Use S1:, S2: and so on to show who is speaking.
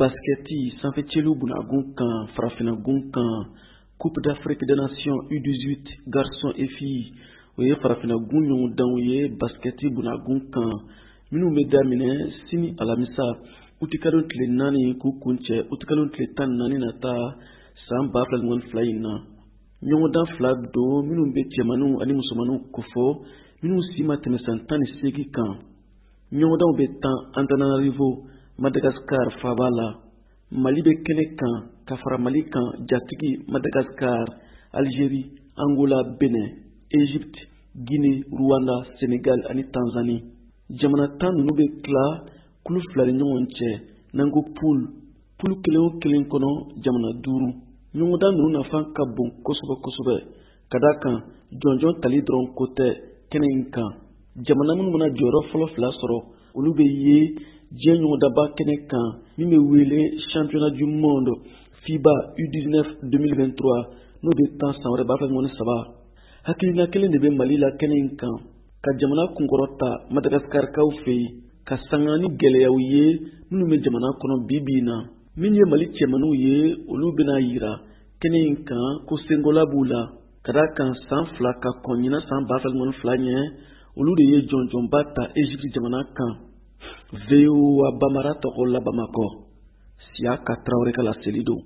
S1: basketi sanfɛcɛliw bunagun kan farafinagun kan Coupe d'Afrique des Nations U18 garçons et filles o ye farafinagun ɲɔgɔndanw ye basketi bunagun kan minnu bɛ daminɛ sini alamisa utikalo tile 4 k'u kuncɛ utikalo tile 14 nata san 2022 in na ɲɔgɔndan fila don minnu bɛ cɛmaniw ani musomanw kofɔ minnu si ma tɛmɛ san 18 kan ɲɔgɔndanw bɛ tan Antananarivo Madagascar faaba la Mali bɛ kɛnɛ kan ka fara Mali kan jatigi Madagascar Algérie Angola Benin Égypte Guinée Rwanda Sénégal ani Tanzanie jamana 10 ninnu bɛ tila kulu fila ni ɲɔgɔn cɛ n'an ko poule kelen o kelen kɔnɔ jamana 5 ɲɔgɔndan ninnu nafa ka bon kosɛbɛ ka da kan jɔnjɔn tali dɔrɔn ko tɛ kɛnɛ in kan jamana minnu mana jɔyɔrɔ fɔlɔ fila sɔrɔ olu bɛ ye diɲɛ ɲɔgɔndaba kɛnɛ kan min bɛ wele championnat du monde FIBA U19 2023 n'o bɛ tan san wɛrɛ 2023 hakilina kelen de bɛ Mali la kɛnɛ in kan ka jamana kunkɔrɔta Madagascarkaw fɛ yen ka sanga ni gɛlɛyaw ye minnu bɛ jamana kɔnɔ bi na min ye Mali cɛmaniw ye olu bɛna yira kɛnɛ in kan ko sengola b'u la ka da kan san 2 ka kɔn ɲina san 2022 ɲɛ olu de ye jɔnjɔnba ta Égypte jamana kan VOA Bamara tɔgɔ la Bamakɔ Siaka Traoré ka laseli don